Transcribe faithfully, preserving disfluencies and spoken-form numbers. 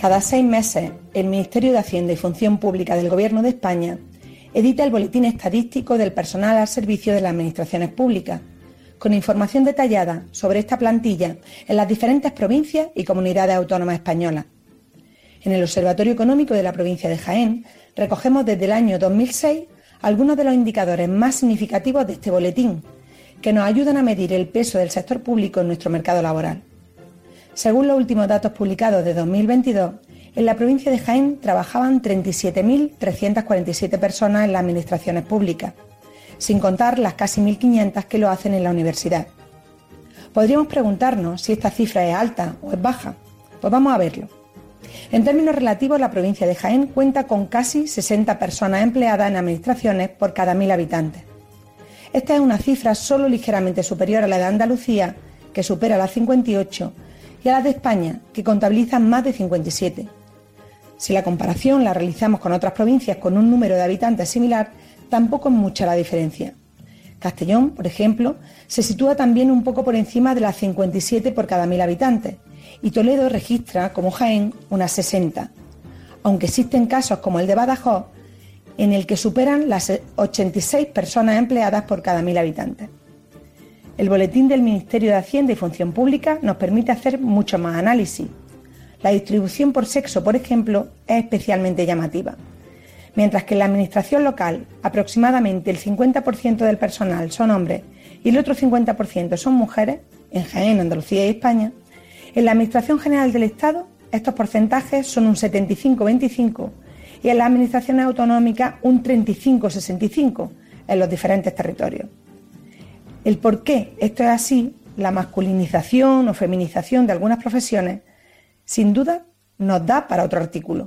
Cada seis meses, el Ministerio de Hacienda y Función Pública del Gobierno de España edita el Boletín Estadístico del Personal al Servicio de las Administraciones Públicas, con información detallada sobre esta plantilla en las diferentes provincias y comunidades autónomas españolas. En el Observatorio Económico de la provincia de Jaén recogemos desde el año dos mil seis algunos de los indicadores más significativos de este boletín, que nos ayudan a medir el peso del sector público en nuestro mercado laboral. Según los últimos datos publicados de dos mil veintidós, en la provincia de Jaén trabajaban treinta y siete mil trescientas cuarenta y siete personas en las administraciones públicas, sin contar las casi mil quinientas que lo hacen en la universidad. Podríamos preguntarnos si esta cifra es alta o es baja. Pues vamos a verlo. En términos relativos, la provincia de Jaén cuenta con casi sesenta personas empleadas en administraciones por cada mil habitantes. Esta es una cifra solo ligeramente superior a la de Andalucía, que supera las cincuenta y ocho, y a la de España, que contabilizan más de cincuenta y siete. Si la comparación la realizamos con otras provincias con un número de habitantes similar, tampoco es mucha la diferencia. Castellón, por ejemplo, se sitúa también un poco por encima de las cincuenta y siete por cada mil habitantes, y Toledo registra, como Jaén, unas sesenta, aunque existen casos como el de Badajoz, en el que superan las ochenta y seis personas empleadas por cada mil habitantes. El boletín del Ministerio de Hacienda y Función Pública nos permite hacer mucho más análisis. La distribución por sexo, por ejemplo, es especialmente llamativa. Mientras que en la administración local aproximadamente el cincuenta por ciento del personal son hombres y el otro cincuenta por ciento son mujeres, en Jaén, Andalucía y España, en la Administración General del Estado estos porcentajes son un setenta y cinco veinticinco y en las administraciones autonómicas un treinta y cinco sesenta y cinco en los diferentes territorios. El por qué esto es así, la masculinización o feminización de algunas profesiones, sin duda nos da para otro artículo.